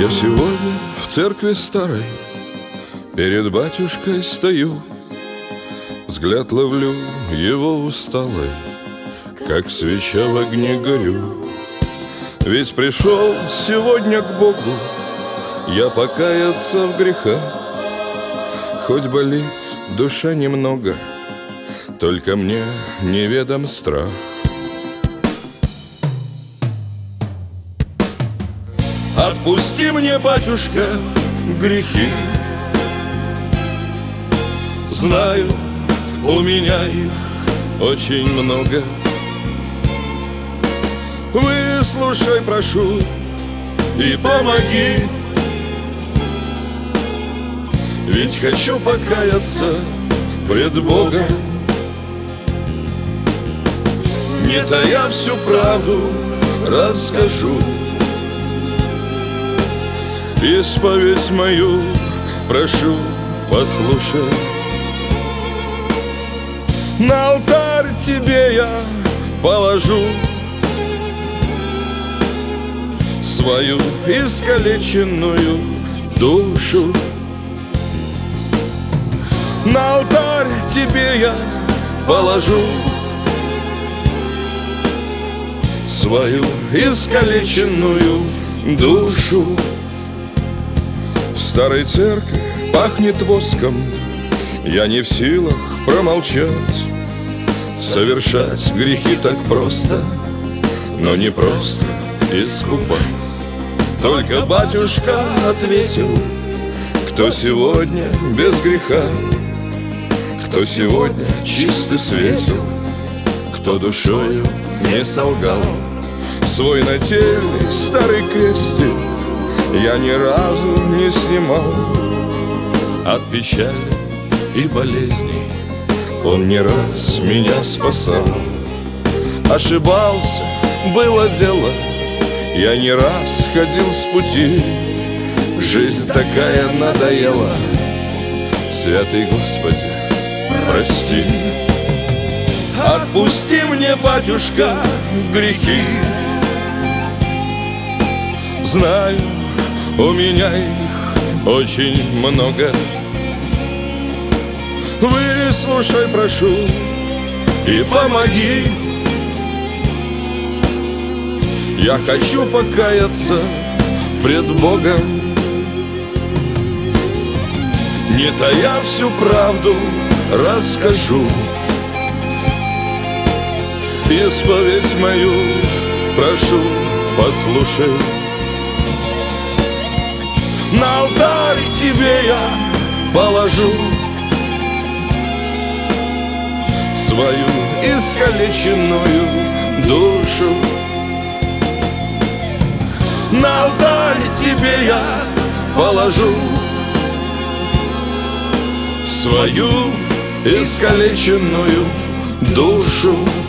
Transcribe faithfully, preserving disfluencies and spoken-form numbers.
Я сегодня в церкви старой перед батюшкой стою, взгляд ловлю его усталый, как свеча в огне горю. Ведь пришел сегодня к Богу я покаяться в грехах. Хоть болит душа немного, только мне неведом страх. Отпусти мне, батюшка, грехи. Знаю, у меня их очень много. Выслушай, прошу, и помоги. Ведь хочу покаяться пред Богом, не тая всю правду расскажу. Исповедь мою, прошу, послушай. На алтарь тебе я положу свою искалеченную душу. На алтарь тебе я положу свою искалеченную душу. В старой церкви пахнет воском, я не в силах промолчать. Совершать грехи так просто, но не просто искупать. Только батюшка ответил: кто сегодня без греха, кто сегодня чист и светил, кто душою не солгал. Свой нательный старый крестик я ни разу не снимал. От печали и болезней он не раз меня спасал. Ошибался, было дело, я не раз ходил с пути. Жизнь такая надоела, святый Господи, прости. Отпусти мне, батюшка, грехи. Знаю, у меня их очень много. Выслушай, прошу, и помоги. Я хочу покаяться пред Богом, не тая всю правду расскажу. Исповедь мою, прошу, послушай. На алтарь тебе я положу свою искалеченную душу. На алтарь тебе я положу свою искалеченную душу.